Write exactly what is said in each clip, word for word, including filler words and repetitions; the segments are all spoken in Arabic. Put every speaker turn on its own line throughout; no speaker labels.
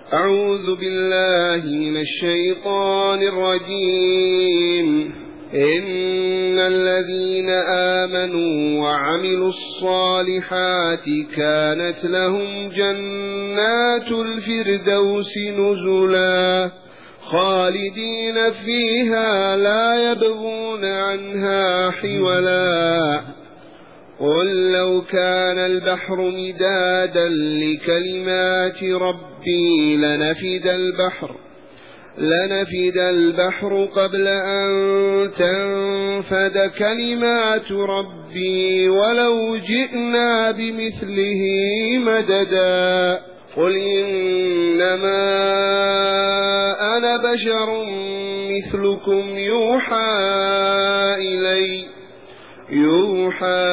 أعوذ بالله من الشيطان الرجيم. إن الذين آمنوا وعملوا الصالحات كانت لهم جنات الفردوس نزلا خالدين فيها لا يبغون عنها حولا. قل لو كان البحر مدادا لكلمات ربي لنفد البحر لنفد البحر قبل أن تنفد كلمات ربي ولو جئنا بمثله مددا. قل إنما أنا بشر مثلكم يوحى إلي يوحى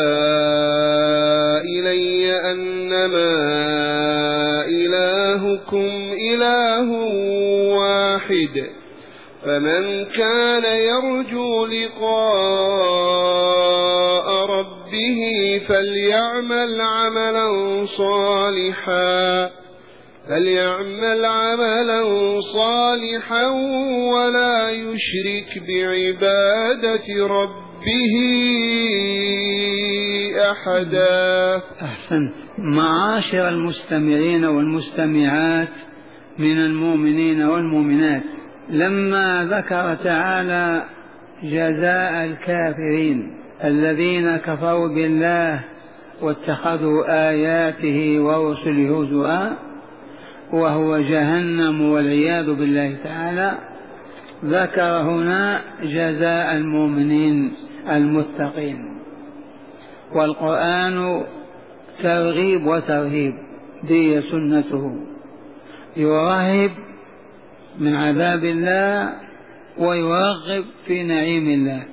إلي أنما إلهكم إله واحد. فمن كان يرجو لقاء ربه فليعمل عملا صالحا فليعمل عملا صالحا ولا يشرك بعبادة ربه أحدا.
أحسنت. معاشر المستمعين والمستمعات من المؤمنين والمؤمنات، لما ذكر تعالى جزاء الكافرين الذين كفروا بالله واتخذوا آياته ورسله هزوا وهو جهنم والعياذ بالله تعالى، ذكر هنا جزاء المؤمنين المتقين. والقرآن ترغيب وترهيب، دي سنته، يرهب من عذاب الله ويرغب في نعيم الله.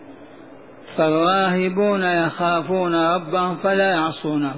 فالراهبون يخافون ربهم فلا يعصونه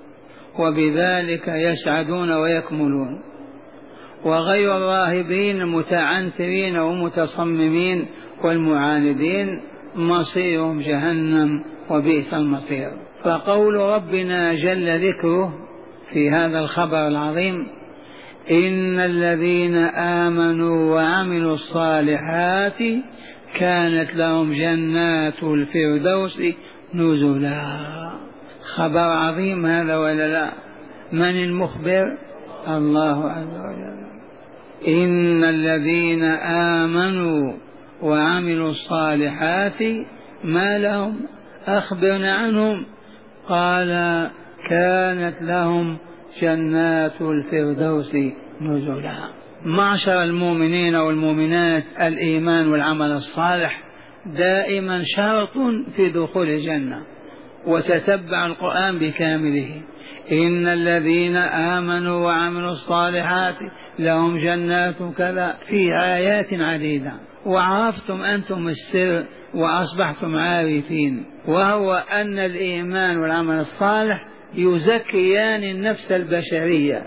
وبذلك يسعدون ويكملون، وغير الراهبين المتعنترين ومتصممين والمعاندين مصيرهم جهنم وبئس المصير. فقول ربنا جل ذكره في هذا الخبر العظيم: إن الذين آمنوا وعملوا الصالحات كانت لهم جنات الفردوس نزلا. خبر عظيم هذا ولا لا؟ من المخبر؟ الله عز وجل. إن الذين آمنوا وعملوا الصالحات ما لهم؟ أخبرنا عنهم. قال كانت لهم جنات الفردوس نزلا. معشر المؤمنين والمؤمنات، الإيمان والعمل الصالح دائما شرط في دخول الجنة. وتتبع القرآن بكامله: إن الذين آمنوا وعملوا الصالحات لهم جنات كذا، في آيات عديدة. وعرفتم أنتم السر وأصبحتم عارفين، وهو أن الإيمان والعمل الصالح يزكيان النفس البشرية،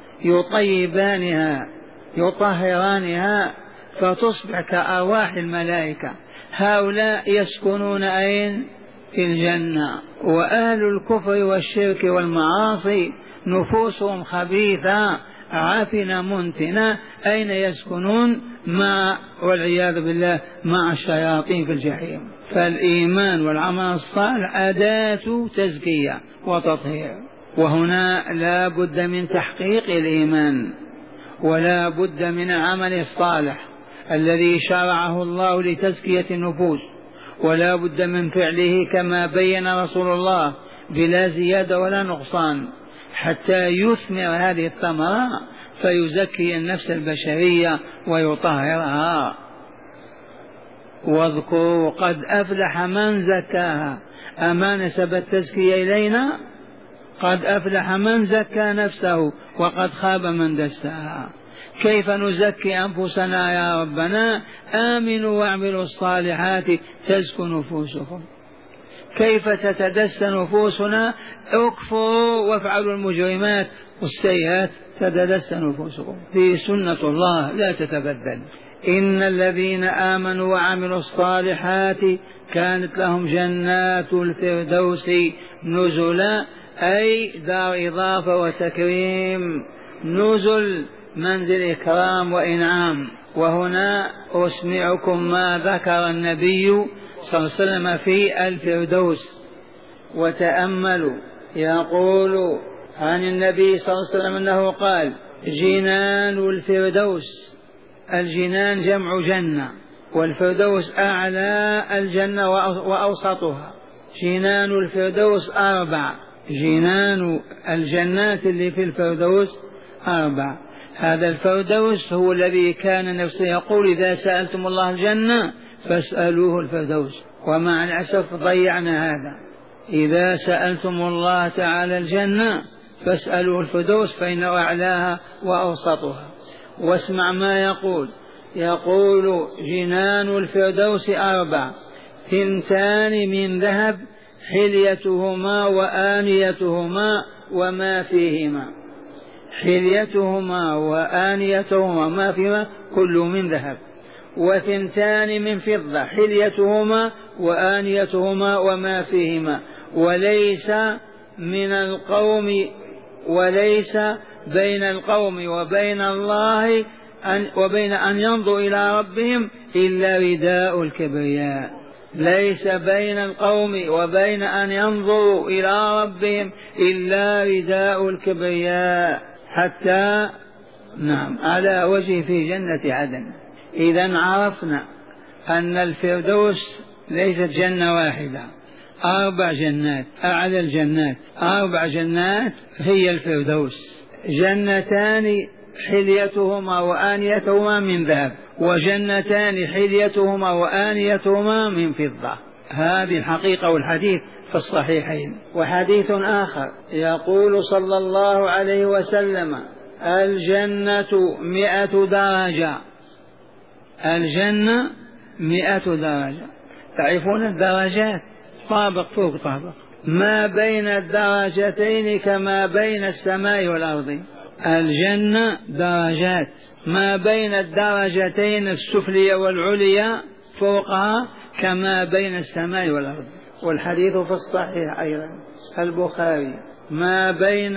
يطيبانها يطهرانها فتصبح كأرواح الملائكة. هؤلاء يسكنون أين؟ في الجنة. وأهل الكفر والشرك والمعاصي نفوسهم خبيثة عافنة منتنة، أين يسكنون؟ مع والعياذ بالله مع الشياطين في الجحيم. فالإيمان والعمل الصالح أداة تزكية وتطهير. وهنا لا بد من تحقيق الإيمان، ولا بد من العمل الصالح الذي شرعه الله لتزكية النفوس، ولا بد من فعله كما بين رسول الله بلا زيادة ولا نقصان، حتى يثمر هذه الثمرة فيزكي النفس البشرية ويطهرها. واذكروا قد أفلح من زكاها. أما نسب التزكية إلينا؟ قد أفلح من زكى نفسه وقد خاب من دساها. كيف نزكي أنفسنا يا ربنا؟ آمنوا واعملوا الصالحات تزكو نفوسكم. كيف تتدس نفوسنا؟ اكفروا وافعلوا المجرمات والسيئات تتدس نفوسكم. في سنة الله لا تتبدل. إن الذين آمنوا وعملوا الصالحات كانت لهم جنات الفردوس نزلا، أي دار إضافة وتكريم. نزل منزل إكرام وإنعام. وهنا أسمعكم ما ذكر النبي صلى الله عليه وسلم في الفردوس، وتأملوا. يقول عن النبي صلى الله عليه وسلم أنه قال: جنان الفردوس. الجنان جمع جنة، والفردوس أعلى الجنة وأوسطها. جنان الفردوس أربع، جنان الجنات اللي في الفردوس أربع. هذا الفردوس هو الذي كان نفسه يقول: إذا سألتم الله الجنة فاسألوه الفردوس. ومع الأسف ضيعنا هذا. إذا سألتم الله تعالى الجنة فاسألوه الفردوس فإنه أعلاها وأوسطها. واسمع ما يقول. يقول: جنان الفردوس أربع، ثنتان من ذهب حليتهما وآنيتهما وما فيهما. حليتهما وآنيتهما ما فيهما كل من ذهب. وثنتان من فضة حليتهما وآنيتهما وما فيهما. وليس من القوم وليس بين القوم وبين الله أن وبين أن ينظروا إلى ربهم إلا رداء الكبرياء. ليس بين القوم وبين أن ينظروا إلى ربهم إلا رداء الكبرياء، حتى نعم على وجه في جنة عدن. إذا عرفنا أن الفردوس ليست جنة واحدة، أربع جنات. أعلى الجنات أربع جنات هي الفردوس. جنتان حليتهما وآنيتهما من ذهب، وجنتان حليتهما وآنيتهما من فضة. هذه الحقيقة والحديث في الصحيحين. وحديث آخر يقول صلى الله عليه وسلم: الجنة مئة درجة. الجنة مئة درجة. تعرفون الدرجات؟ طابق فوق طابق، ما بين الدرجتين كما بين السماء والأرض. الجنة درجات، ما بين الدرجتين السفلية والعليا فوقها كما بين السماء والأرض. والحديث في الصحيح أيضا البخاري: ما بين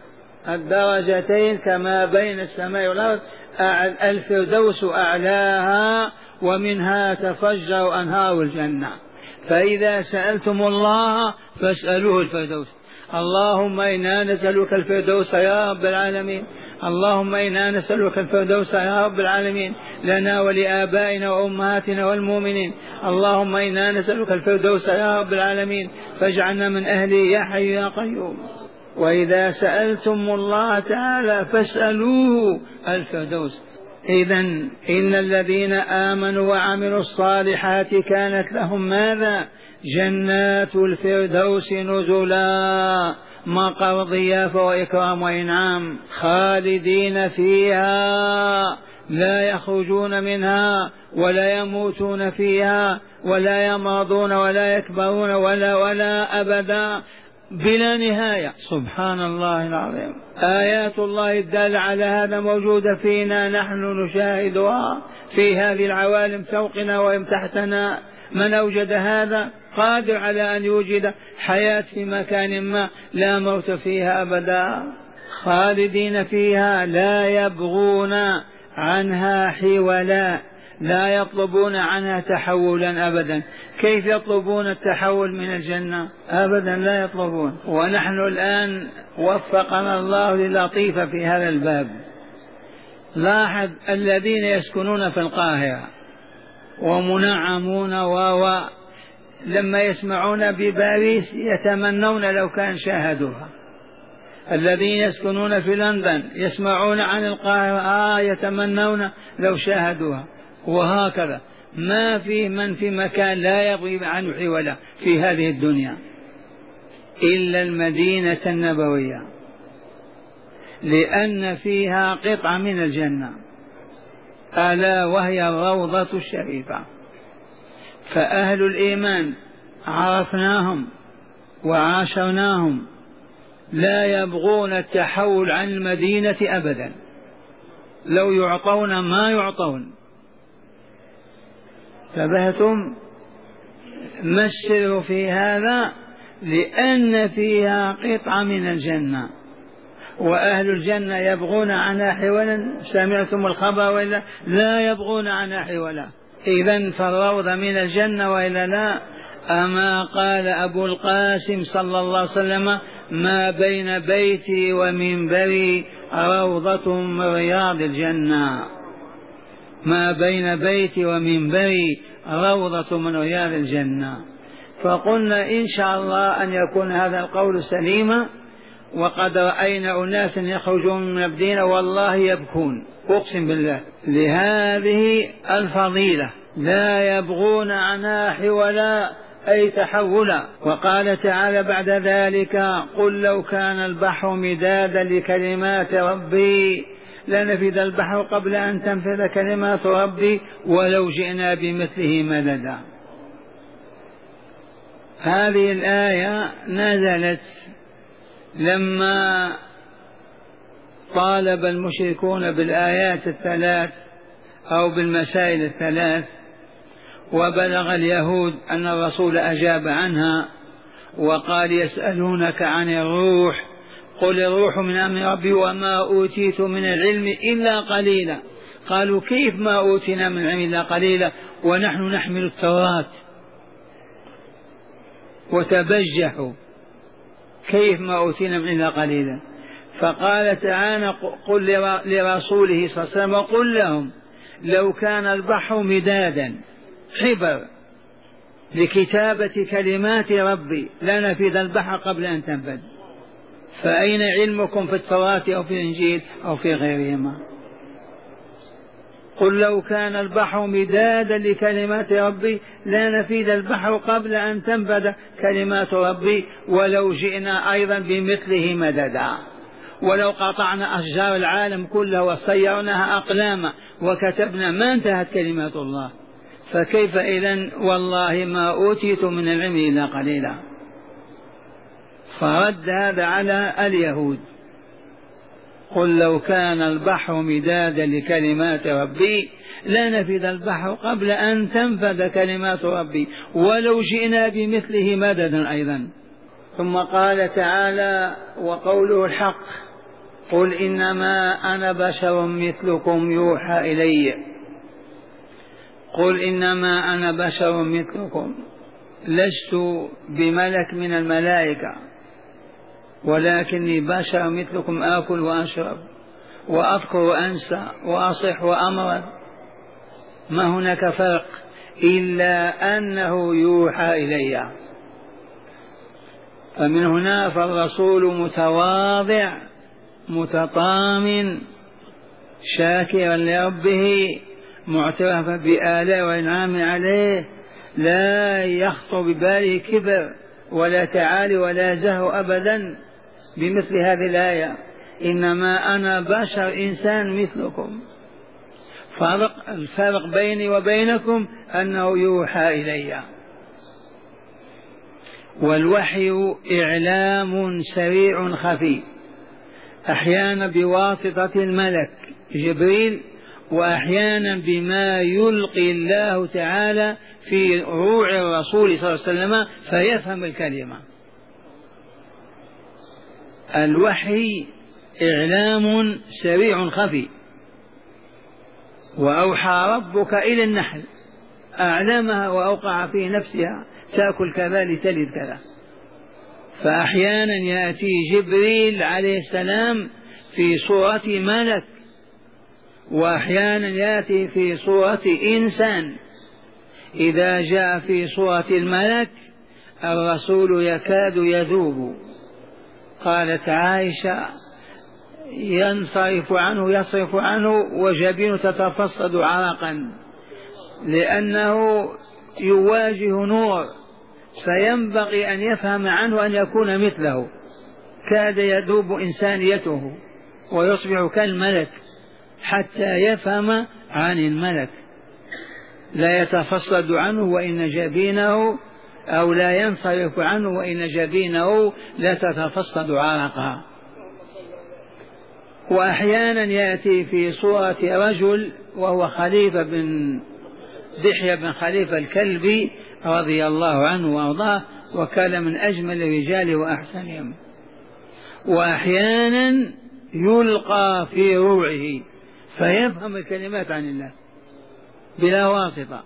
الدرجتين كما بين السماء والأرض، الفردوس أعلاها ومنها تفجر أنهار الجنة. فإذا سألتم الله فاسألوه الفردوس. اللهم إنا نسألك الفردوس يا رب العالمين، اللهم إنا نسألك الفردوس يا رب العالمين لنا ولآبائنا وأمهاتنا والمؤمنين. اللهم إنا نسألك الفردوس يا رب العالمين فاجعلنا من أهله يا حي يا قيوم. وإذا سألتم الله تعالى فاسألوه الفردوس. إذن إن الذين آمنوا وعملوا الصالحات كانت لهم ماذا؟ جنات الفردوس نزلا، مقر ضيافة وإكرام وإنعام، خالدين فيها لا يخرجون منها ولا يموتون فيها ولا يمرضون ولا يكبرون ولا ولا أبدا بلا نهاية. سبحان الله العظيم. آيات الله الدالة على هذا موجودة فينا، نحن نشاهدها في هذه العوالم فوقنا وإن تحتنا. من أوجد هذا قادر على أن يوجد حياة في مكان ما لا موت فيها أبدا. خالدين فيها لا يبغون عنها حولا، لا يطلبون عنها تحولا أبدا. كيف يطلبون التحول من الجنة؟ أبدا لا يطلبون. ونحن الآن وفقنا الله للطيفة في هذا الباب. لاحظ الذين يسكنون في القاهرة ومنعمون و لما يسمعون بباريس يتمنون لو كان شاهدوها. الذين يسكنون في لندن يسمعون عن القاهرة آه يتمنون لو شاهدوها. وهكذا ما في من في مكان لا يبغي عنه حولا في هذه الدنيا إلا المدينة النبوية، لأن فيها قطعة من الجنة ألا وهي الروضة الشريفة. فأهل الإيمان عرفناهم وعاشرناهم لا يبغون التحول عن المدينة أبدا، لو يعطون ما يعطون. انتبهتم؟ ما السر في هذا؟ لأن فيها قطعة من الجنة، وأهل الجنة يبغون عنها حولا؟ سمعتم الخبر وإلا؟ لا يبغون عنها حولا. إذن فالروضة من الجنة وإلا لا؟ أما قال أبو القاسم صلى الله عليه وسلم: ما بين بيتي ومنبري روضة من رياض الجنة. ما بين بيتي ومنبري روضة من رياض الجنة. فقلنا إن شاء الله أن يكون هذا القول سليما، وقد رأينا أناسا يخرجون من المدينة والله يبكون أقسم بالله لهذه الفضيلة، لا يبغون عنها حولا أي تحولا. وقال تعالى بعد ذلك: قل لو كان البحر مدادا لكلمات ربي لنفد البحر قبل أن تنفذ كلمات ربي ولو جئنا بمثله مددا. هذه الآية نزلت لما طالب المشركون بالآيات الثلاث أو بالمسائل الثلاث، وبلغ اليهود أن الرسول أجاب عنها وقال: يسألونك عن الروح قل الروح من أمر ربي وما أوتيت من العلم إلا قليلا. قالوا: كيف ما أوتينا من العلم إلا قليلا ونحن نحمل التوراة؟ وتبجحوا: كيف ما أوتينا من إلا قليلا؟ فقال تعالى: قل لرسوله صلى الله عليه وسلم: قل لهم لو كان البحر مدادا حبر لكتابة كلمات ربي لنفذ البحر قبل أن تنفذ. فأين علمكم في التوراة أو في الإنجيل أو في غيرهما؟ قل لو كان البحر مدادا لكلمات ربي لنفذ البحر قبل أن تنفذ كلمات ربي ولو جئنا أيضا بمثله مددا. ولو قطعنا أشجار العالم كلها وصيرناها أقلاما وكتبنا ما انتهت كلمات الله. فكيف إذن؟ والله ما أوتيت من العلم إلا قليلا. فرد هذا على اليهود: قل لو كان البحر مدادا لكلمات ربي لنفذ البحر قبل أن تنفذ كلمات ربي ولو جئنا بمثله مددا أيضا. ثم قال تعالى وقوله الحق: قل إنما أنا بشر مثلكم يوحى إلي. قل إنما أنا بشر مثلكم، لست بملك من الملائكة ولكني بشر مثلكم، آكل وأشرب وأذكر وأنسى وأصح وأمرض، ما هناك فرق إلا أنه يوحى إلي. فمن هنا فالرسول متواضع متطامن شاكرا لربه معترفا بآلاء وإنعام عليه، لا يخطر بباله كبر ولا تعالي ولا زهو أبدا بمثل هذه الآية: إنما أنا بشر إنسان مثلكم. فرق الفرق بيني وبينكم أنه يوحى إلي. والوحي إعلام سريع خفي، أحيانا بواسطة الملك جبريل وأحيانا بما يلقي الله تعالى في روع الرسول صلى الله عليه وسلم فيفهم الكلمة. الوحي إعلام سريع خفي. وأوحى ربك إلى النحل أعلمها وأوقع في نفسها تأكل كذا لتلد كذا. فأحيانا يأتي جبريل عليه السلام في صورة ملك، وأحيانا يأتي في صورة إنسان. إذا جاء في صورة الملك الرسول يكاد يذوب. قالت عائشة: ينصرف عنه يصرف عنه وجبينه تتفصد عرقا، لأنه يواجه نور فينبغي أن يفهم عنه أن يكون مثله. كاد يذوب إنسانيته ويصبح كالملك حتى يفهم عن الملك، لا يتفصد عنه وإن جبينه أو لا ينصرف عنه وإن جبينه لا تتفصد عرقها. وأحيانا يأتي في صورة رجل وهو خليفة بن دحية بن خليفة الكلبي رضي الله عنه وأرضاه، وكان من أجمل الرجال وأحسنهم. وأحيانا يلقى في روعه فيفهم الكلمات عن الله بلا واسطة.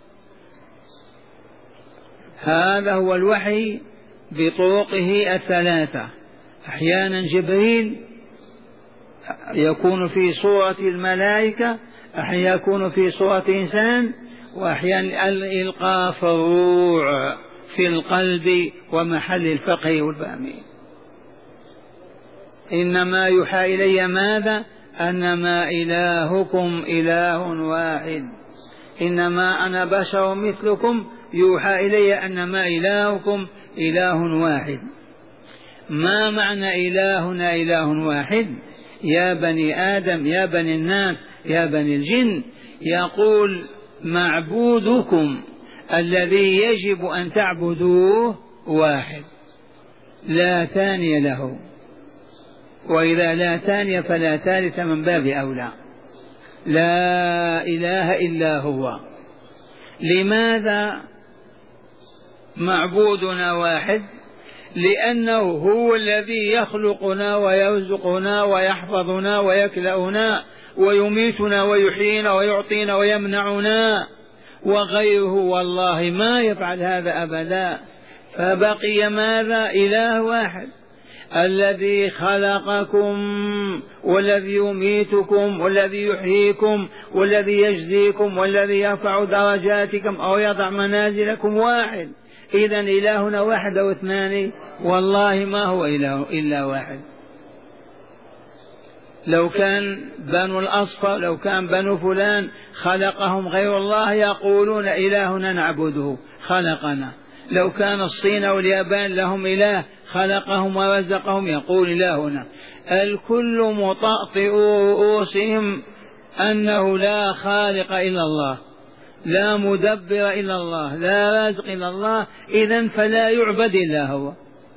هذا هو الوحي بطرقه الثلاثة. أحيانا جبريل يكون في صورة الملائكة، أحيانا يكون في صورة إنسان، وأحيانا الإلقاء في الروع في القلب ومحل الفقه والفهم. إنما يوحى إلي ماذا؟ أنما إلهكم إله واحد، إنما أنا بشر مثلكم يوحى إلي أنما إلهكم إله واحد. ما معنى إلهنا إله واحد؟ يا بني آدم، يا بني الناس، يا بني الجن، يقول معبودكم الذي يجب أن تعبدوه واحد لا ثاني له، وإذا لا ثاني فلا ثالث من باب أولى. لا إله إلا هو. لماذا معبودنا واحد؟ لأنه هو الذي يخلقنا ويرزقنا ويحفظنا ويكلأنا ويميتنا ويحيينا ويعطينا ويمنعنا، وغيره والله ما يفعل هذا أبدا. فبقي ماذا؟ إله واحد الذي خلقكم والذي يميتكم والذي يحييكم والذي يجزيكم والذي يرفع درجاتكم أو يضع منازلكم واحد. إذن إلهنا واحد أو اثنان؟ والله ما هو إله إلا واحد. لو كان بنو الأصفر، لو كان بنو فلان خلقهم غير الله يقولون إلهنا نعبده خلقنا. لو كان الصين واليابان لهم إله خلقهم ورزقهم يقول إلهنا. الكل مطأطئ رؤوسهم أنه لا خالق إلا الله، لا مدبر إلا الله، لا رازق إلا الله. إذن فلا يعبد إلا هو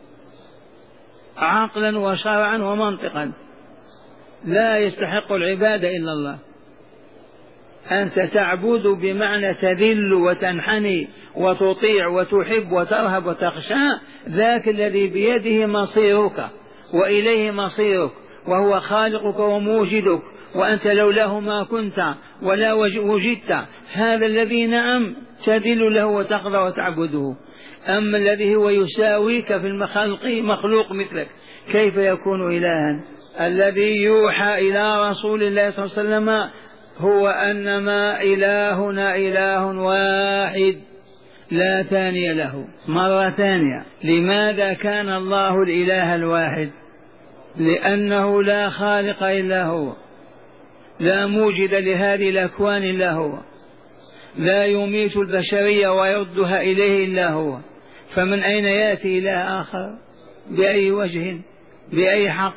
عقلا وشرعا ومنطقا، لا يستحق العبادة إلا الله. أنت تعبد بمعنى تذل وتنحني وتطيع وتحب وترهب وتخشى، ذاك الذي بيده مصيرك وإليه مصيرك، وهو خالقك وموجدك، وأنت لولاه ما كنت ولا وجدت. هذا الذي نعم تذل له وتخضع وتعبده. أما الذي هو يساويك في المخلوق مخلوق مثلك كيف يكون إلها؟ الذي يوحى إلى رسول الله صلى الله عليه وسلم هو أنما إلهنا إله واحد لا ثاني له. مرة ثانية، لماذا كان الله الإله الواحد؟ لأنه لا خالق إلا هو، لا موجد لهذه الأكوان إلا هو، لا يميت البشرية ويردها إليه إلا هو. فمن أين يأتي إله آخر؟ بأي وجه؟ بأي حق؟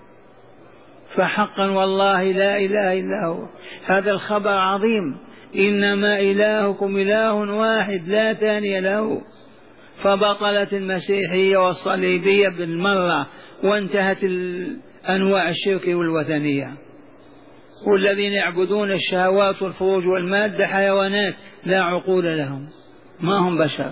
فحقا والله لا إله إلا هو. هذا الخبر عظيم، إنما إلهكم إله واحد لا ثاني له. فبطلت المسيحية والصليبية بالمرة، وانتهت أنواع الشرك والوثنية. والذين يعبدون الشهوات والفروج والمادة حيوانات لا عقول لهم، ما هم بشر.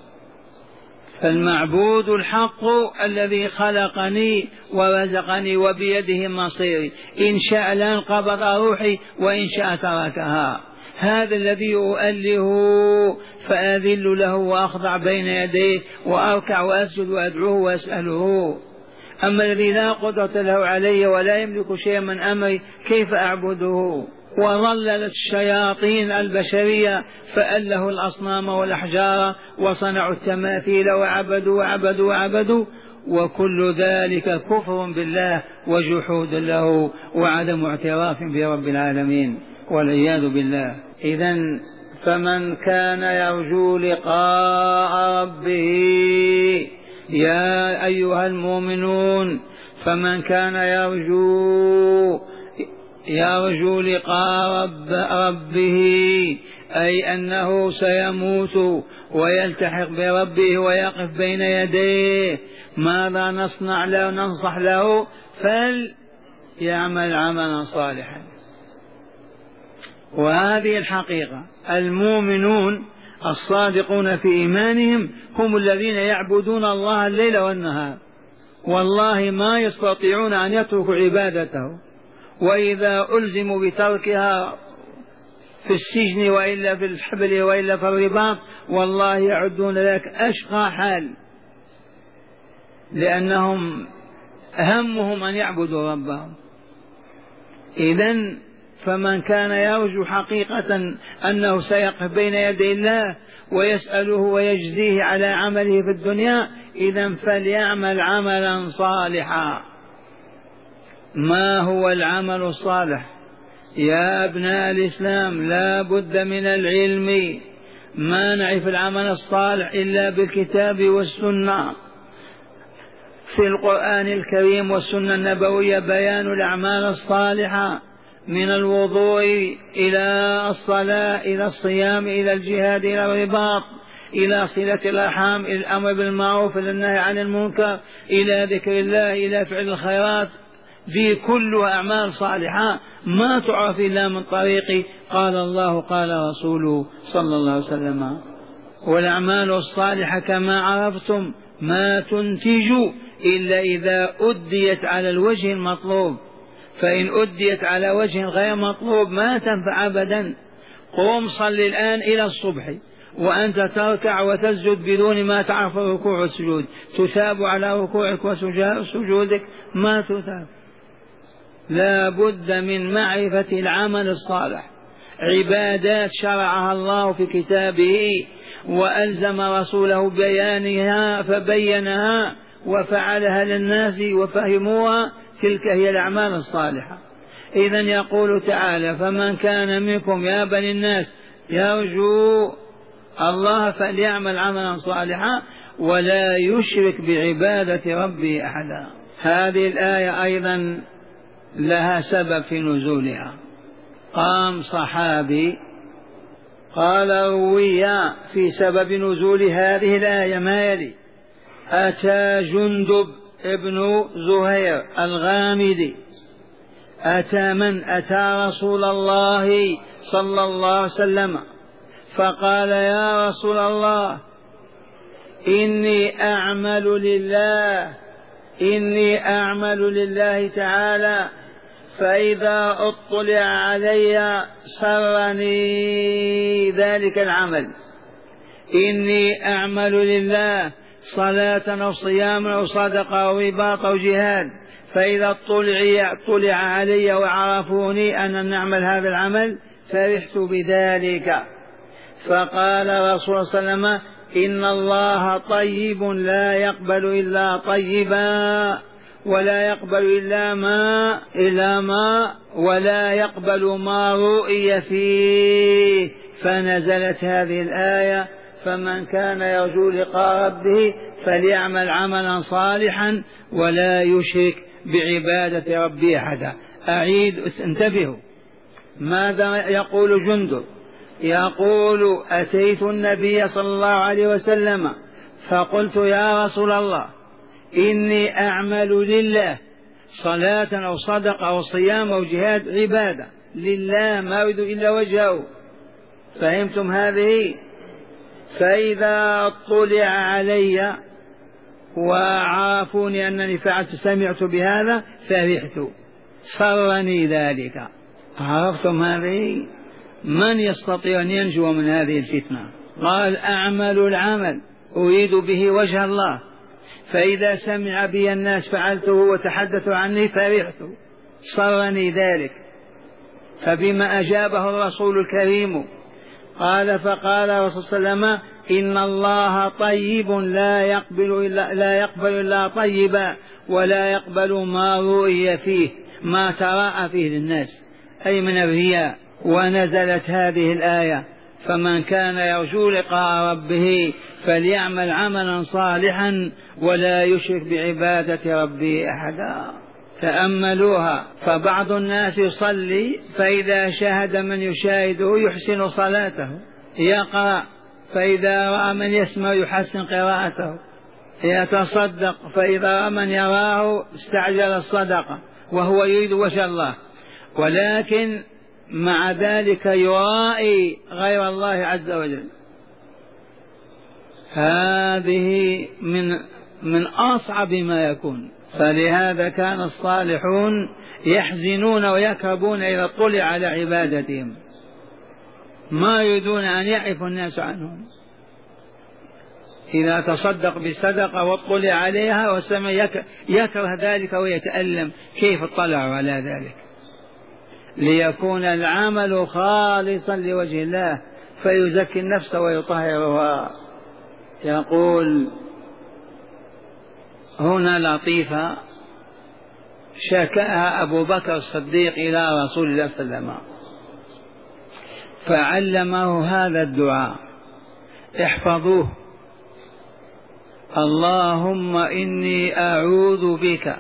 فالمعبود الحق الذي خلقني ورزقني وبيده مصيري، إن شاء لانقبض روحي وإن شاء تركها. هذا الذي أؤله فأذل له وأخضع بين يديه وأركع وأسجد وأدعوه وأسأله. أما الذي لا قدرة له علي ولا يملك شيئا من أمري كيف أعبده؟ وظللت الشياطين البشرية فألهوا الأصنام والأحجار وصنعوا التماثيل وعبدوا وعبدوا وعبدوا، وكل ذلك كفر بالله وجحود له وعدم اعتراف برب العالمين والعياذ بالله. إذن فمن كان يرجو لقاء ربه، يا أيها المؤمنون، فمن كان يرجو يرجو لقاء رب ربه أي أنه سيموت ويلتحق بربه ويقف بين يديه، ماذا نصنع له؟ ننصح له فليعمل عملا صالحا. وهذه الحقيقة. المؤمنون الصادقون في إيمانهم هم الذين يعبدون الله الليل والنهار والله ما يستطيعون أن يتركوا عبادته، وإذا ألزموا بتركها في السجن وإلا في الحبل وإلا في الرباط والله يعدون ذلك أشقى حال، لأنهم همهم أن يعبدوا ربهم. إذن فمن كان يرجو حقيقة أنه سيقف بين يدي الله ويسأله ويجزيه على عمله في الدنيا، إذن فليعمل عملا صالحا. ما هو العمل الصالح؟ يا أبناء الإسلام لا بد من العلم. ما نعرف العمل الصالح إلا بالكتاب والسنة. في القرآن الكريم والسنة النبوية بيان الأعمال الصالحة، من الوضوء إلى الصلاة إلى الصيام إلى الجهاد إلى الرباط إلى صلة الأرحام إلى الأمر بالمعروف إلى النهي عن المنكر إلى ذكر الله إلى فعل الخيرات. دي كلها أعمال صالحة ما تعرف إلا من طريق قال الله قال رسوله صلى الله عليه وسلم. والأعمال الصالحة كما عرفتم ما تنتج إلا إذا أديت على الوجه المطلوب، فإن أديت على وجه غير مطلوب ما تنفع أبدا. قوم صل الآن إلى الصبح وأنت تركع وتسجد بدون ما تعرف الركوع والسجود، تثاب على ركوعك وسجودك؟ ما تثاب. لا بد من معرفة العمل الصالح. عبادات شرعها الله في كتابه وألزم رسوله بيانها فبينها وفعلها للناس وفهموها، تلك هي الأعمال الصالحة. إذن يقول تعالى فمن كان منكم يا بني الناس يرجو الله فليعمل عملا صالحا ولا يشرك بعبادة ربه أحدا. هذه الآية أيضا لها سبب في نزولها. قام صحابي قال روي في سبب نزول هذه الآية ما يلي: أتى جندب ابن زهير الغامدي، أتى من؟ أتى رسول الله صلى الله عليه وسلم فقال يا رسول الله إني أعمل لله إني أعمل لله تعالى، فإذا اطلع علي سرني ذلك العمل. إني أعمل لله صلاة أو صيام أو صدقة أو رباط أو جهاد، فإذا اطلع طلع علي وعرفوني أن نعمل هذا العمل فرحت بذلك. فقال رسول الله صلى الله عليه وسلم إن الله طيب لا يقبل إلا طيبا ولا يقبل إلا ما إلا ما ولا يقبل ما رؤي فيه. فنزلت هذه الآية فمن كان يرجو لقاء ربه فليعمل عملا صالحا ولا يشرك بعبادة ربه أحدا. أعيد، انتبهوا ماذا يقول جندب. يقول أتيت النبي صلى الله عليه وسلم فقلت يا رسول الله إني أعمل لله صلاة أو صدقة أو صيام أو جهاد، عبادة لله ما أريد إلا وجهه. فهمتم هذه؟ فإذا طلع علي وعرفوني أنني فعلت سمعت بهذا فرحت سرني ذلك. عرفتم هذه؟ من يستطيع أن ينجو من هذه الفتنة؟ قال أعمل العمل أريد به وجه الله، فإذا سمع بي الناس فعلته وتحدثوا عني فرحت سرني ذلك. فبما أجابه الرسول الكريم قال فقال الرسول صلى الله عليه وسلم إن الله طيب لا يقبل إلا, لا يقبل إلا طيبا ولا يقبل ما رؤي فيه ما تراءى فيه للناس، أي من الرياء. ونزلت هذه الآية فمن كان يرجو لقاء ربه فليعمل عملا صالحا ولا يشرك بعبادة ربه أحدا. تأملوها. فبعض الناس يصلي فإذا شاهد من يشاهده يحسن صلاته، يقرأ فإذا رأى من يسمع يحسن قراءته، يتصدق فإذا رأى من يراه استعجل الصدقة وهو يريد وجه الله، ولكن مع ذلك يرائي غير الله عز وجل. هذه من من أصعب ما يكون. فلهذا كان الصالحون يحزنون ويكربون إذا اطلع على عبادتهم، ما يريدون أن يعرف الناس عنهم. إذا تصدق بصدقة واطلع عليها وسمع يكره ذلك ويتألم، كيف اطلعوا على ذلك؟ ليكون العمل خالصا لوجه الله فيزكي النفس ويطهرها. يقول هنا لطيفة شكاها أبو بكر الصديق إلى رسول الله صلى الله عليه وسلم فعلمه هذا الدعاء، احفظوه: اللهم إني أعوذ بك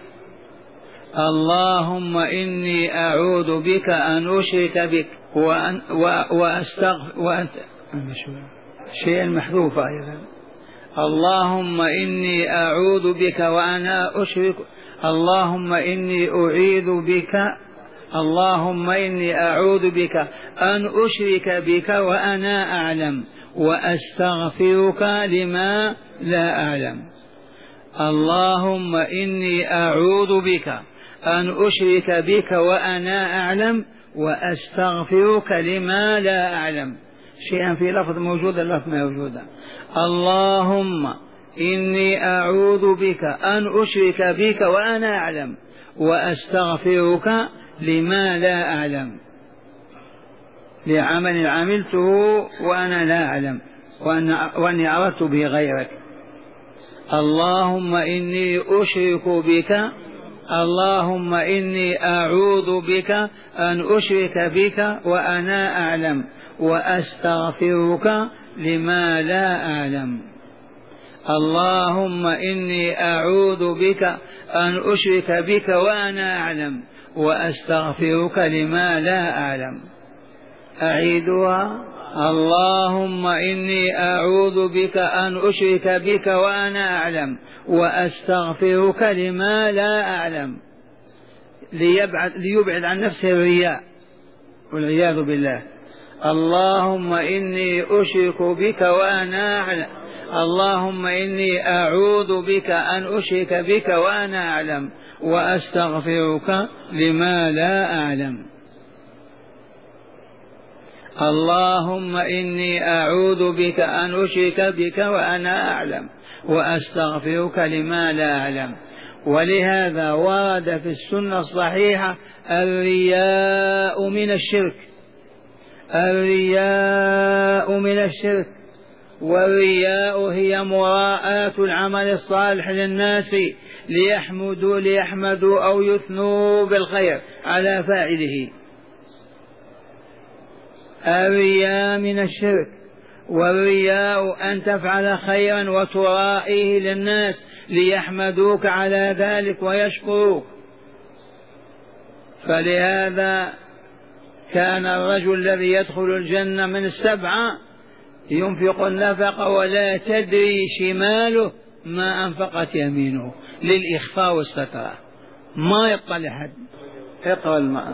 اللهم إني أعوذ بك أن أشرك بك وأن وأستغفر وأنت شيء محذوف أيضا. اللهم إني أعوذ بك وأنا أشرك اللهم إني أعيذ بك اللهم إني أعوذ بك أن أشرك بك وأنا أعلم وأستغفرك لما لا أعلم. اللهم إني أعوذ بك أن أشرك بك وأنا أعلم وأستغفرك لما لا أعلم. شيئا في لفظ موجود اللفظ ما موجود. اللهم إني أعوذ بك أن أشرك بك وأنا أعلم وأستغفرك لما لا أعلم، لعمل عملته وأنا لا أعلم وأني أردت به غيرك. اللهم إني أشرك بك اللهم إني أعوذ بك أن أشرك بك وأنا أعلم وأستغفرك لما لا أعلم. اللهم إني أعوذ بك أن أشرك بك وأنا أعلم وأستغفرك لما لا أعلم. أعيدها: اللهم إني أعوذ بك أن أشرك بك وأنا أعلم وأستغفرك لما لا أعلم، ليبعد, ليبعد عن نفسه الرياء والعياذ بالله. اللهم إني أشرك بك وأنا أعلم اللهم إني أعوذ بك أن أشرك بك وأنا أعلم وأستغفرك لما لا أعلم. اللهم إني أعوذ بك أن أشرك بك وأنا أعلم وأستغفرك لما لا أعلم. ولهذا ورد في السنة الصحيحة الرياء من الشرك الرياء من الشرك والرياء هي مراءة العمل الصالح للناس ليحمدوا ليحمدوا أو يثنوا بالخير على فاعله. الرياء من الشرك، والرياء أن تفعل خيرا وترائيه للناس ليحمدوك على ذلك ويشكروك. فلهذا كان الرجل الذي يدخل الجنة من السبعة ينفق النفق ولا تدري شماله ما أنفقت يمينه للإخفاء والسترة، ما يطلع حد. اقرأ الماء.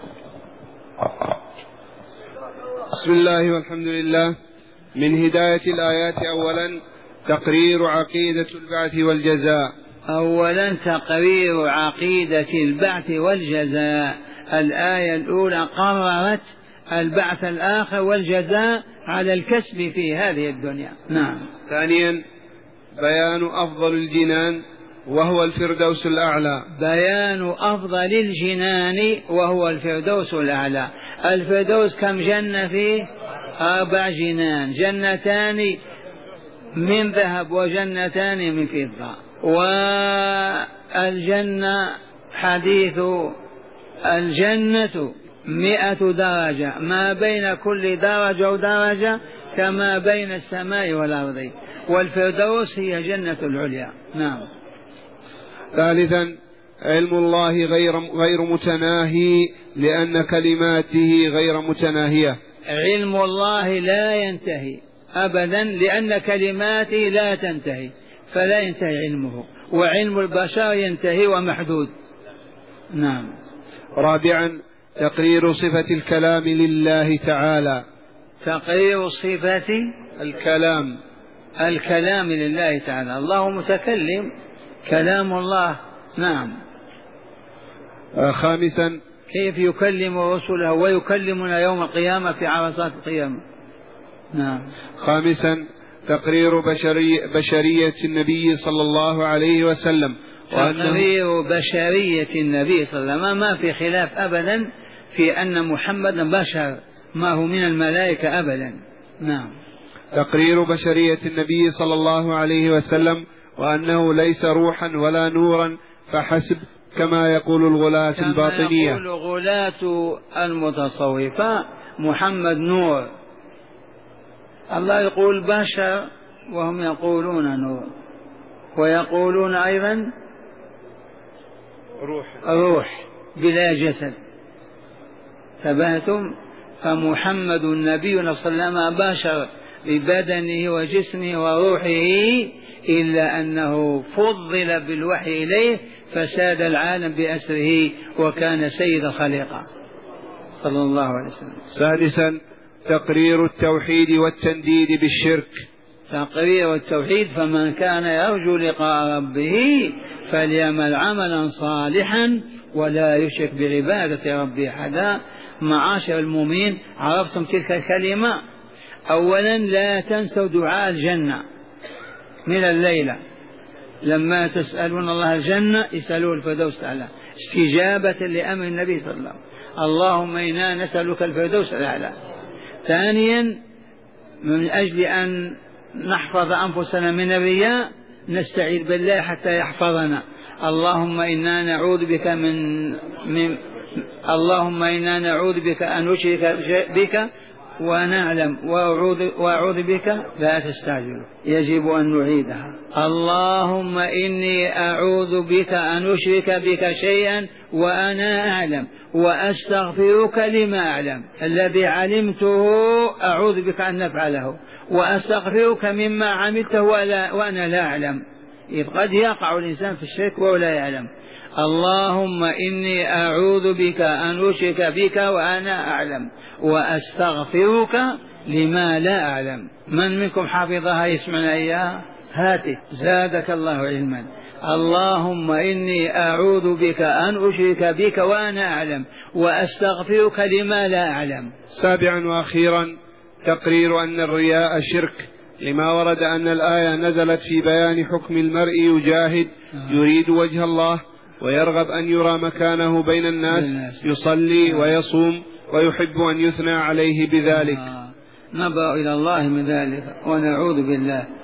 بسم الله والحمد لله. من هداية الآيات أولا تقرير عقيدة البعث والجزاء.
أولا تقرير عقيدة البعث والجزاء. الآية الأولى قررت البعث الآخر والجزاء على الكسب في هذه الدنيا. نعم.
ثانيا بيان أفضل الجنان وهو الفردوس الأعلى.
بيان أفضل الجنان وهو الفردوس الأعلى. الفردوس كم جنة فيه؟ أربع جنان، جنتان من ذهب وجنتان من فضة. والجنة حديث الجنة مئة درجة، ما بين كل درجة ودرجة كما بين السماء والأرض، والفردوس هي جنة العليا. نعم.
ثالثا علم الله غير غير متناهي لأن كلماته غير متناهية.
علم الله لا ينتهي أبدا لأن كلماته لا تنتهي، فلا ينتهي علمه، وعلم البشر ينتهي ومحدود. نعم.
رابعا تقرير صفة الكلام لله تعالى.
تقرير صفة
الكلام
الكلام لله تعالى، الله متكلم، كلام الله. نعم.
خامسا
كيف يكلم رسله ويكلمنا يوم القيامة في عرصات القيامة. نعم.
خامسا تقرير بشري بشرية النبي صلى الله عليه وسلم،
تقرير بشرية النبي صلى الله عليه وسلم، ما في خلاف أبدا في أن محمدا بشر، ما هو من الملائكة أبدا. نعم.
تقرير بشرية النبي صلى الله عليه وسلم وأنه ليس روحا ولا نورا فحسب، كما يقول الغلاة الباطنية.
كما يقول غلاة المتصوفة محمد نور، الله يقول بشر وهم يقولون نور، ويقولون أيضا
روح
روح بلا جسد. ثباتم. فمحمد النبي صلى الله عليه وسلم بشر ببدنه وجسمه وروحه، إلا أنه فضل بالوحي إليه فساد العالم بأسره وكان سيد الخليقة صلى الله عليه وسلم.
سادسا تقرير التوحيد والتنديد بالشرك.
تقرير التوحيد، فمن كان يرجو لقاء ربه فليعمل عملا صالحا ولا يشرك بعبادة ربه أحدا. معاشر المؤمنين، عرفتم تلك الكلمة؟ أولا لا تنسوا دعاء الجنة من الليلة، لما تسألون الله الجنة اسألوه الفردوس الأعلى، استجابة لأمر النبي صلى الله عليه وسلم. اللهم إنا نسألك الفردوس الأعلى. ثانيا من أجل أن نحفظ أنفسنا من الرياء نستعيذ بالله حتى يحفظنا. اللهم إنا نعوذ بك من, من اللهم إنا نعوذ بك أن نشرك بك ونعلم، وأعوذ, وأعوذ بك لا تستعجل، يجب أن نعيدها. اللهم إني أعوذ بك أن أشرك بك شيئا وأنا أعلم، وأستغفرك لما أعلم، الذي علمته أعوذ بك أن نفعله، وأستغفرك مما عملته وأنا لا أعلم، إذ قد يقع الإنسان في الشرك وهو لا يعلم. اللهم إني أعوذ بك أن أشرك بك وأنا أعلم، وأستغفرك لما لا أعلم. من منكم حفظها يسمعنا إياها؟ هاته زادك الله علما. اللهم إني أعوذ بك أن أشرك بك وأنا أعلم، وأستغفرك لما لا أعلم.
سابعا وأخيرا تقرير أن الرياء شرك، لما ورد أن الآية نزلت في بيان حكم المرء يجاهد يريد وجه الله ويرغب أن يرى مكانه بين الناس، يصلي ويصوم ويحب أن يثنى عليه بذلك.
نبأ إلى الله من ذلك ونعوذ بالله.